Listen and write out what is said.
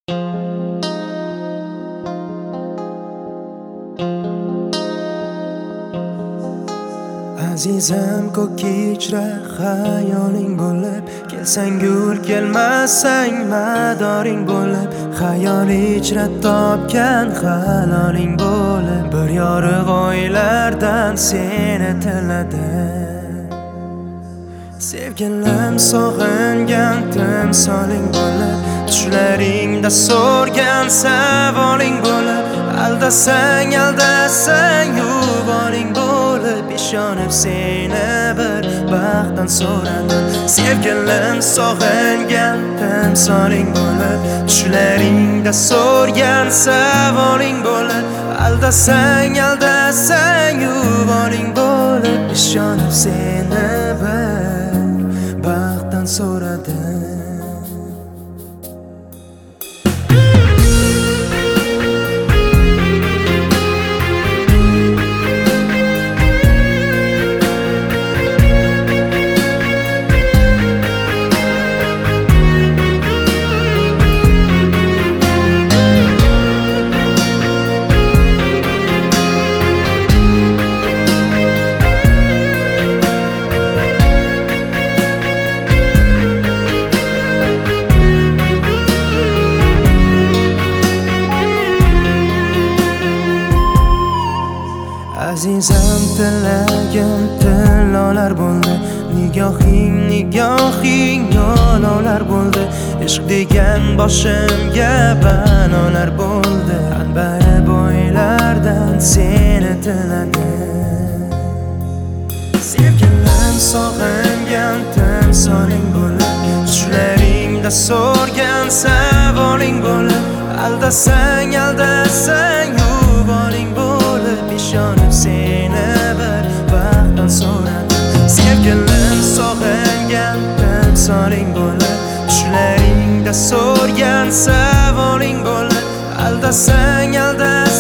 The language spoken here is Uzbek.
Azizam ko'k ichra xayoling bo'lib, kelsang gul kelmasang madoring bo'lib, xayol ichra topgan haloling bo'lib, bir yorug' oylardan seni tiladim. Sevgilim sog'ingan timsoling bo'lib, tushlaringda so'rgan savoling bo'lib, aldasang yuvoring bo'lib, ishonib seni bir baxtdan so'radim. Sevgilim sog'ingan timsoling bo'lib, tushlaringda so'rgan savoling bo'lib, aldasang yuvoring bo'lib, ishonib seni bir baxtdan so'radim. Azizam tilagim tillolar bo'ldi, nigohing yolovlar bo'ldi, ishq degan boshimga balolar bo'ldi, anbari bo'ylardan seni tiladim. Sevgilim sog'ingan timsoling bo'lib, tushlaringda so'rgan savoling bo'lib, aldasang yuvoring bo'lib, ishonib seni bir baxtdan so'radim. Sevgilim sog'ingan timsoling bo'lib, tushlaringda so'rgan savoling bo'lib, aldasang